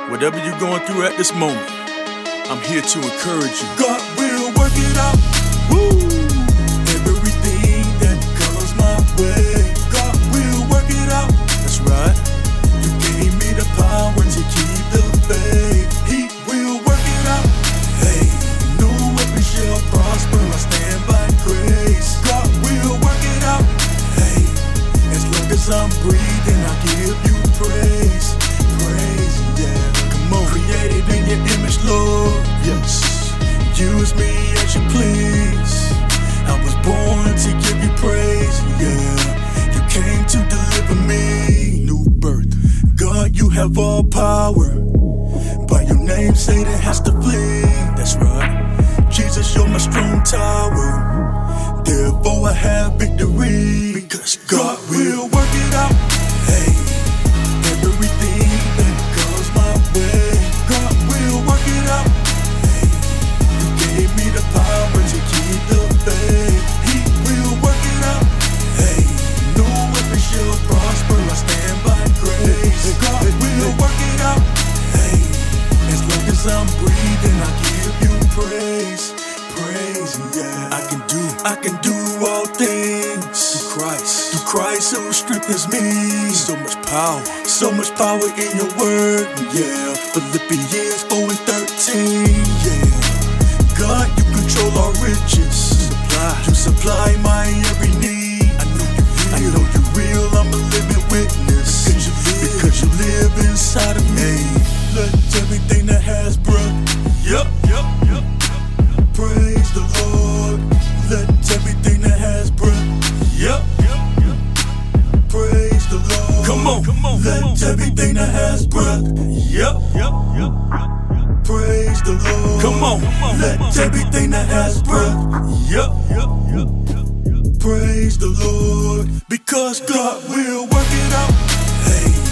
Whatever you're going through at this moment, I'm here to encourage you. God will work it out. Woo! Everything that comes my way, God will work it out. That's right. You gave me the power to keep the faith. He will work it out. Hey, no weapon shall prosper. I stand by grace. God will work it out. Hey, as long as I'm breathing, I give you praise. Praise, yeah. Come on, created in your image, Lord. Yes. Use me as you please. I was born to give you praise, yeah. You came to deliver me. New birth. God, you have all power. By your name, Satan has to flee. That's right. Jesus, you're my strong tower. Therefore I have victory. Because God will work it out. Hey, everything that comes my way, God will work it out. Hey, you gave me the power to keep the faith. He will work it out. Hey, no weapon shall prosper. I stand by grace. God will work it out. Hey, as long as I'm breathing, I give you praise. Praise, yeah. I can do all things through Christ who strengthens me. So much power in your word, yeah. Philippians 4:13, yeah. God, you control our riches. You supply my every need. I know you're real. I'm a living witness. Because you live inside of me. Let everything that has breath, yep. Praise the Lord. Let everything that has breath, yep. Praise the Lord. Come on. Let everything that has breath, yep. Praise the Lord. Come on. Let everything that has breath, yep. Praise the Lord. Because God will work it out. Hey.